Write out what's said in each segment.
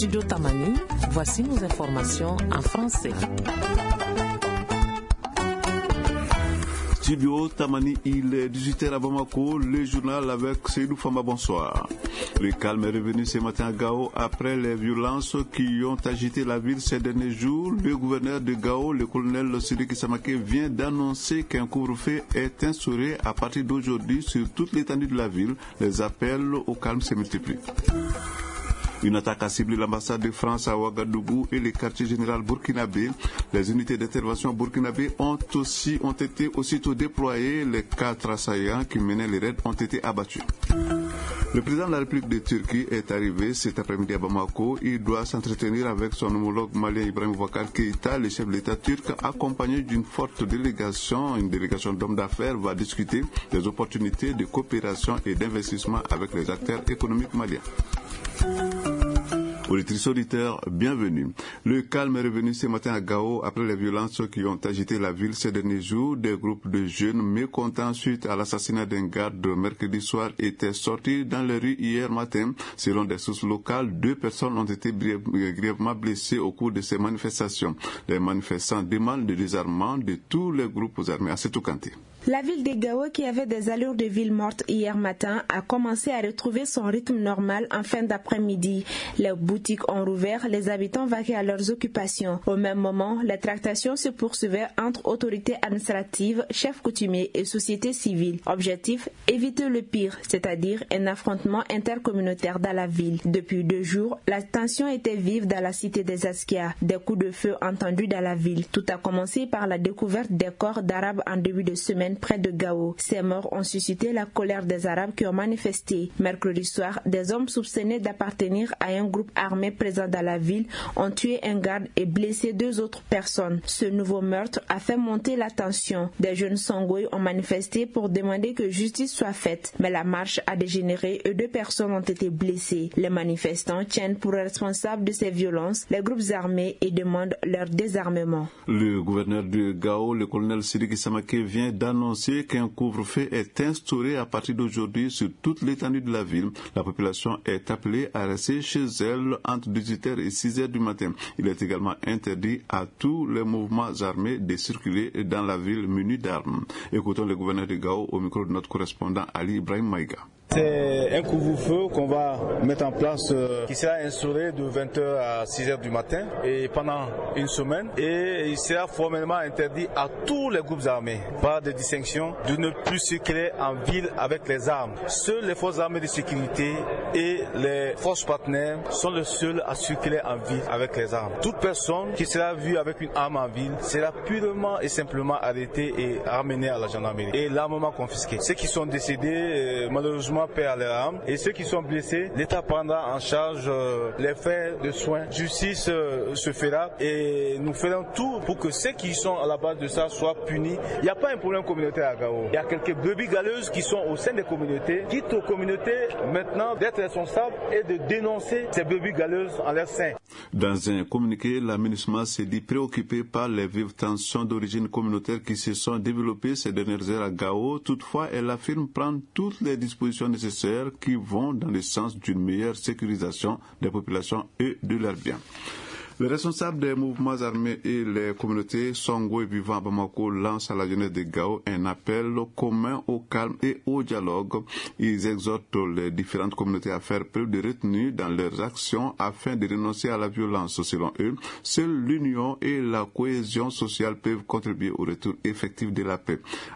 Studio Tamani, voici nos informations en français. Studio Tamani, il est 18h à Bamako, le journal avec Seydou Fama, bonsoir. Le calme est revenu ce matin à Gao après les violences qui ont agité la ville ces derniers jours. Le gouverneur de Gao, le colonel Sidiki Samake, vient d'annoncer qu'un couvre-feu est instauré à partir d'aujourd'hui sur toute l'étendue de la ville. Les appels au calme se multiplient. Une attaque a ciblé l'ambassade de France à Ouagadougou et le quartier général burkinabé. Les unités d'intervention burkinabé ont été aussitôt déployées. Les 4 assaillants qui menaient les raids ont été abattus. Le président de la République de Turquie est arrivé cet après-midi à Bamako. Il doit s'entretenir avec son homologue malien Ibrahim Boubacar Keïta. Le chef de l'État turc, accompagné d'une forte délégation, une délégation d'hommes d'affaires, va discuter des opportunités de coopération et d'investissement avec les acteurs économiques maliens. Auditrices, auditeurs, bienvenue. Le calme est revenu ce matin à Gao après les violences qui ont agité la ville ces derniers jours. Des groupes de jeunes mécontents suite à l'assassinat d'un garde mercredi soir étaient sortis dans les rues hier matin. Selon des sources locales, 2 personnes ont été grièvement blessées au cours de ces manifestations. Les manifestants demandent le désarmement de tous les groupes armés. À Setou Kanté. La ville de Gao, qui avait des allures de ville morte hier matin, a commencé à retrouver son rythme normal en fin d'après-midi. Les boutiques ont rouvert, les habitants vaquaient à leurs occupations. Au même moment, les tractations se poursuivaient entre autorités administratives, chefs coutumiers et sociétés civiles. Objectif, éviter le pire, c'est-à-dire un affrontement intercommunautaire dans la ville. Depuis 2 jours, la tension était vive dans la cité des Askia. Des coups de feu entendus dans la ville. Tout a commencé par la découverte des corps d'Arabes en début de semaine près de Gao. Ces morts ont suscité la colère des Arabes qui ont manifesté. Mercredi soir, des hommes soupçonnés d'appartenir à un groupe armé présent dans la ville ont tué un garde et blessé 2 autres personnes. Ce nouveau meurtre a fait monter la tension. Des jeunes Songoï ont manifesté pour demander que justice soit faite, mais la marche a dégénéré et 2 personnes ont été blessées. Les manifestants tiennent pour responsables de ces violences les groupes armés et demandent leur désarmement. Le gouverneur de Gao, le colonel Sidiki Samake, vient d'annoncer qu'un couvre-feu est instauré à partir d'aujourd'hui sur toute l'étendue de la ville. La population est appelée à rester chez elle entre 18h et 6h du matin. Il est également interdit à tous les mouvements armés de circuler dans la ville munis d'armes. Écoutons le gouverneur de Gao au micro de notre correspondant Ali Ibrahim Maïga. C'est un couvre-feu qu'on va mettre en place qui sera instauré de 20h à 6h du matin et pendant une semaine, et il sera formellement interdit à tous les groupes armés, par des distinctions, de ne plus circuler en ville avec les armes. Seules les forces armées de sécurité et les forces partenaires sont les seuls à circuler en ville avec les armes. Toute personne qui sera vue avec une arme en ville sera purement et simplement arrêtée et ramenée à la gendarmerie et l'armement confisqué. Ceux qui sont décédés, malheureusement, perdent leurs armes, et ceux qui sont blessés, l'État prendra en charge les frais de soins. Justice se fera et nous ferons tout pour que ceux qui sont à la base de ça soient punis. Il n'y a pas un problème communautaire à Gao. Il y a quelques brebis galeuses qui sont au sein des communautés. Quitte aux communautés maintenant d'être responsables et de dénoncer ces brebis galeuses en leur sein. Dans un communiqué, la MINUSMA s'est dit préoccupée par les vives tensions d'origine communautaire qui se sont développées ces dernières heures à Gao. Toutefois, elle affirme prendre toutes les dispositions nécessaires qui vont dans le sens d'une meilleure sécurisation des populations et de leurs biens. Les responsables des mouvements armés et les communautés Songoï vivant à Bamako lancent à la jeunesse de Gao un appel commun au calme et au dialogue. Ils exhortent les différentes communautés à faire preuve de retenue dans leurs actions afin de renoncer à la violence. Selon eux, seule l'union et la cohésion sociale peuvent contribuer au retour effectif de la paix.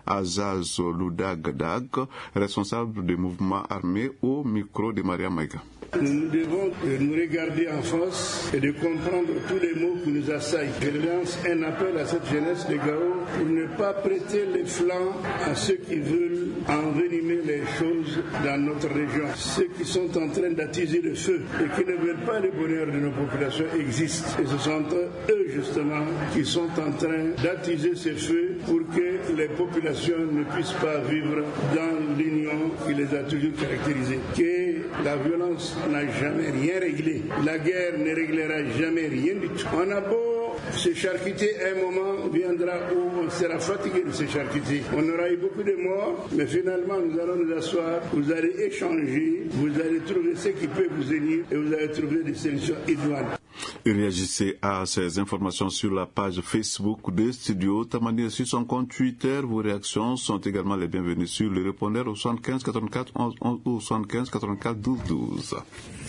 Azaz Loudag, responsable des mouvements armés, au micro de Maria Maïga. Nous devons nous regarder en face et de comprendre tous les maux qui nous assaillent. Je lance un appel à cette jeunesse de Gao pour ne pas prêter les flancs à ceux qui veulent envenimer les choses dans notre région. Ceux qui sont en train d'attiser le feu et qui ne veulent pas le bonheur de nos populations existent. Et ce sont eux justement qui sont en train d'attiser ce feu pour que les populations ne puissent pas vivre dans l'union qui les a toujours caractérisées. Que la violence n'a jamais rien réglé. La guerre ne réglera jamais rien du tout. On a beau se charcuter, un moment viendra où on sera fatigué de se charcuter. On aura eu beaucoup de morts, mais finalement nous allons nous asseoir, vous allez échanger, vous allez trouver ce qui peut vous unir et vous allez trouver des solutions idoines. Réagissez à ces informations sur la page Facebook de Studio Tamani et sur son compte Twitter. Vos réactions sont également les bienvenues sur le répondeur au 75 84 11 11 ou 75 84 12 12.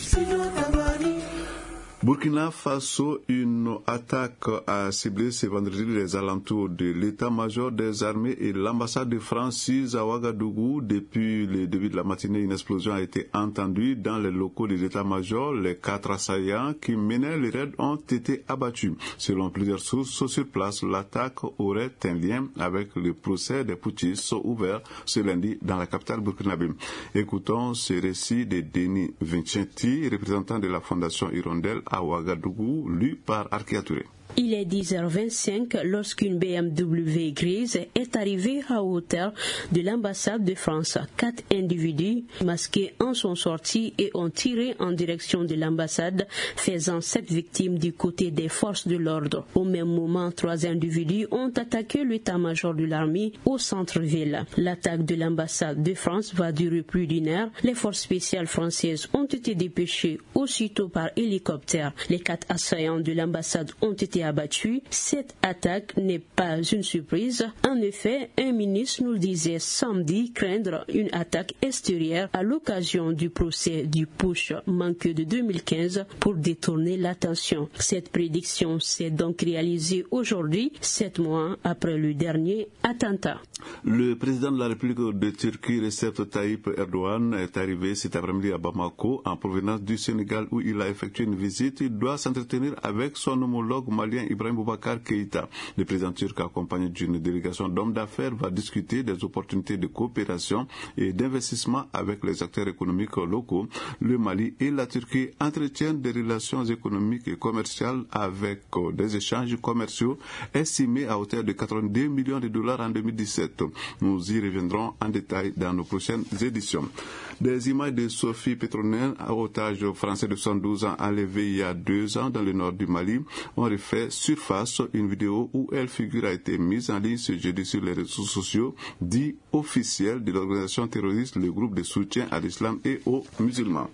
Burkina Faso, une attaque a ciblé ce vendredi les alentours de l'état-major des armées et l'ambassade de France à Ouagadougou. Depuis le début de la matinée, une explosion a été entendue dans les locaux des états-majors. Les 4 assaillants qui menaient les raids ont été abattus. Selon plusieurs sources sur place, l'attaque aurait un lien avec le procès des putschistes ouvert ce lundi dans la capitale burkinabé. Écoutons ce récit de Denis Vincenti, représentant de la Fondation Hirondelle à Ouagadougou, lu par Arkia Touré. Il est 10h25 lorsqu'une BMW grise est arrivée à hauteur de l'ambassade de France. 4 individus masqués en sont sortis et ont tiré en direction de l'ambassade, faisant 7 victimes du côté des forces de l'ordre. Au même moment, 3 individus ont attaqué l'état-major de l'armée au centre-ville. L'attaque de l'ambassade de France va durer plus d'1 heure. Les forces spéciales françaises ont été dépêchées aussitôt par hélicoptère. Les 4 assaillants de l'ambassade ont été abattus. Cette attaque n'est pas une surprise. En effet, un ministre nous disait samedi craindre une attaque extérieure à l'occasion du procès du putsch manqué de 2015 pour détourner l'attention. Cette prédiction s'est donc réalisée aujourd'hui, 7 mois après le dernier attentat. Le président de la République de Turquie, Recep Tayyip Erdogan, est arrivé cet après-midi à Bamako en provenance du Sénégal où il a effectué une visite. Il doit s'entretenir avec son homologue malien Ibrahim Boubacar Keïta. Le président turc, accompagné d'une délégation d'hommes d'affaires, va discuter des opportunités de coopération et d'investissement avec les acteurs économiques locaux. Le Mali et la Turquie entretiennent des relations économiques et commerciales avec des échanges commerciaux estimés à hauteur de 82 millions de dollars en 2017. Nous y reviendrons en détail dans nos prochaines éditions. Des images de Sophie Petronen, otage français de 112 ans enlevé il y a 2 ans dans le nord du Mali, ont refait surface. Une vidéo où elle figure a été mise en ligne ce jeudi sur les réseaux sociaux dits officiels de l'organisation terroriste, le groupe de soutien à l'islam et aux musulmans.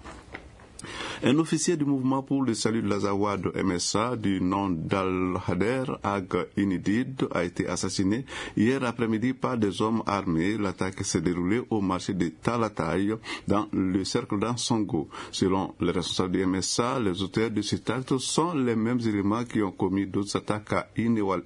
Un officier du mouvement pour le salut de l'Azawad MSA du nom d'Al-Hader Ag Inidid a été assassiné hier après-midi par des hommes armés. L'attaque s'est déroulée au marché de Talatay dans le cercle d'Ansongo. Selon les responsables du MSA, les auteurs de cet acte sont les mêmes éléments qui ont commis d'autres attaques à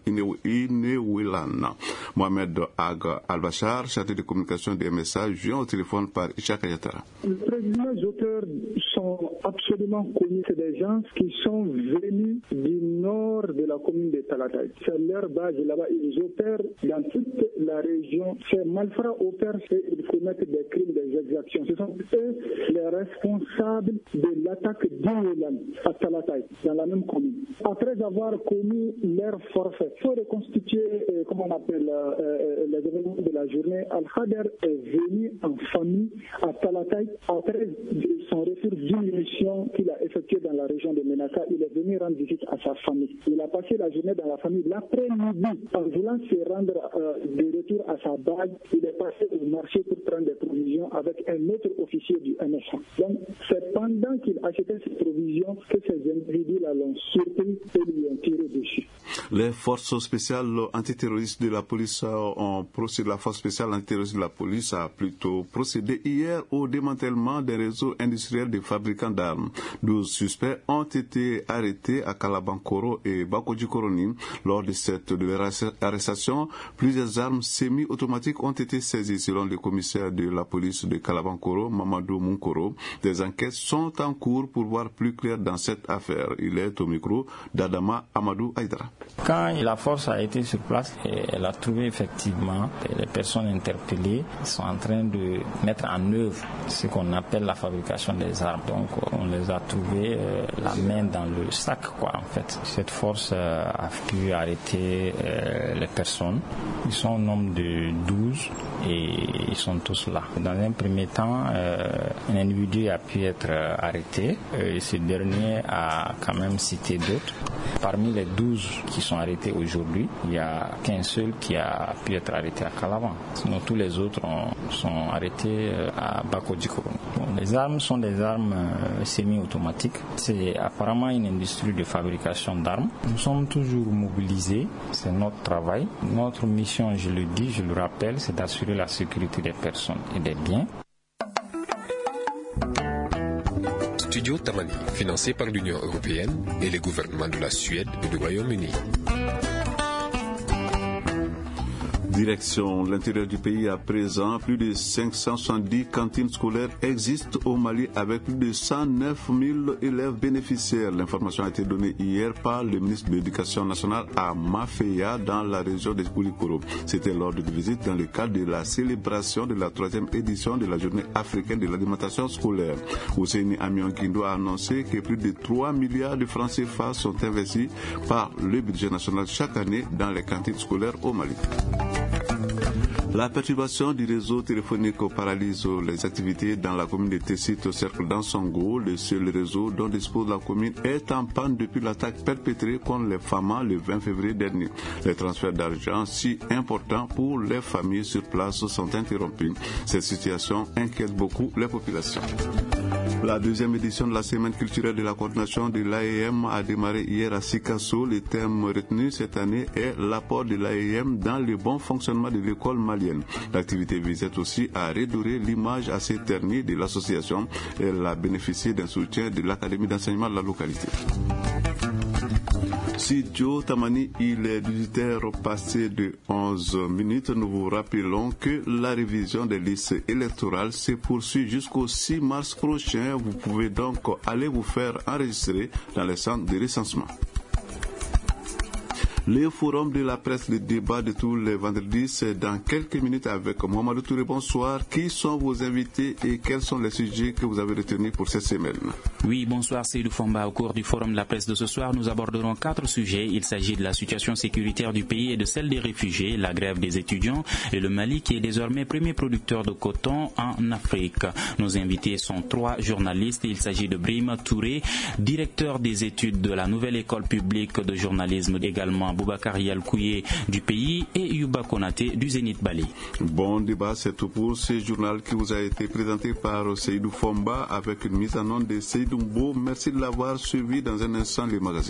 Inewilan. Mohamed Ag Al-Bachar, chargé de communication du MSA, joint au téléphone par Ishaq Ayatara. Les auteurs sont absolument connus. C'est des gens qui sont venus du nord de la commune de Talatay. C'est leur base là-bas. Ils opèrent dans toute la région. Ces malfrats opèrent et ils commettent des crimes, des exactions. Ce sont eux les responsables de l'attaque d'Inewilan à Talatay, dans la même commune. Après avoir commis leur forfait, il faut reconstituer, comment on appelle, les événements de la journée. Al-Hader est venu en famille à Talatay après son retour d'une mission qu'il a effectuée dans la région de Menaka. Il est venu rendre visite à sa famille. Il a passé la journée dans la famille. L'après-midi, en voulant se rendre de retour à sa base, il est passé au marché pour prendre des provisions avec un autre officier du MSA. Donc, c'est pendant qu'il achetait ces provisions que ces individus-là l'ont surpris et lui ont tiré dessus. Les forces spéciales antiterroristes de la police la force spéciale antiterroriste de la police a plutôt procédé hier au démantèlement des réseaux industriels des fabricants d'armes. 12 suspects ont été arrêtés à Kalabankoro et Bakodjikoroni. Lors de cette arrestation, plusieurs armes semi-automatiques ont été saisies selon le commissaire de la police de Kalabankoro, Mamadou Munkoro. Des enquêtes sont en cours pour voir plus clair dans cette affaire. Il est au micro d'Adama Amadou Aïdara. Quand la force a été sur place, elle a trouvé effectivement les personnes interpellées sont en train de mettre en œuvre ce qu'on appelle la fabrication des armes. Donc on les a trouvés la main dans le sac, en fait. Cette force a pu arrêter les personnes. Ils sont au nombre de 12 et sont tous là. Dans un premier temps, un individu a pu être arrêté. Ce dernier a quand même cité d'autres. Parmi les 12 qui sont arrêtés aujourd'hui, il n'y a qu'un seul qui a pu être arrêté à Calaban. Sinon, tous les autres sont arrêtés à Bakodjiko. Les armes sont des armes semi-automatiques. C'est apparemment une industrie de fabrication d'armes. Nous sommes toujours mobilisés. C'est notre travail. Notre mission, je le dis, je le rappelle, c'est d'assurer la sécurité des personnes et des biens. Studio Tamani, financé par l'Union européenne et les gouvernements de la Suède et du Royaume-Uni. Direction l'intérieur du pays à présent, plus de 570 cantines scolaires existent au Mali avec plus de 109 000 élèves bénéficiaires. L'information a été donnée hier par le ministre de l'Éducation nationale à Mafeya dans la région de Koulikoro. C'était lors d'une visite dans le cadre de la célébration de la 3e édition de la journée africaine de l'alimentation scolaire. Ousseini Amion Kindo a annoncé que plus de 3 milliards de francs CFA sont investis par le budget national chaque année dans les cantines scolaires au Mali. La perturbation du réseau téléphonique paralyse les activités dans la commune de Tessit au cercle d'Ansongo. Le seul réseau dont dispose la commune est en panne depuis l'attaque perpétrée contre les FAMA le 20 février dernier. Les transferts d'argent si importants pour les familles sur place sont interrompus. Cette situation inquiète beaucoup les populations. La deuxième édition de la semaine culturelle de la coordination de l'AEM a démarré hier à Sikasso. Le thème retenu cette année est l'apport de l'AEM dans le bon fonctionnement de l'école malienne. L'activité visait aussi à redorer l'image assez ternie de l'association. Elle a bénéficié d'un soutien de l'Académie d'enseignement de la localité. Studio Tamani, il est 18h passé de 11 minutes. Nous vous rappelons que la révision des listes électorales se poursuit jusqu'au 6 mars prochain. Vous pouvez donc aller vous faire enregistrer dans les centres de recensement. Le forum de la presse, le débat de tous les vendredis, c'est dans quelques minutes avec Mohamed Touré. Bonsoir. Qui sont vos invités et quels sont les sujets que vous avez retenus pour cette semaine? Oui, bonsoir Seydou Fomba. Au cours du forum de la presse de ce soir, nous aborderons 4 sujets. Il s'agit de la situation sécuritaire du pays et de celle des réfugiés, la grève des étudiants et le Mali qui est désormais premier producteur de coton en Afrique. Nos invités sont 3 journalistes. Il s'agit de Brahima Touré, directeur des études de la nouvelle école publique de journalisme, également Boubacar Yalkouye du pays et Yuba Konaté du Zénith Bali. Bon débat, c'est tout pour ce journal qui vous a été présenté par Seydou Fomba avec une mise en onde de Seydou Mbo. Merci de l'avoir suivi. Dans un instant, les magazines.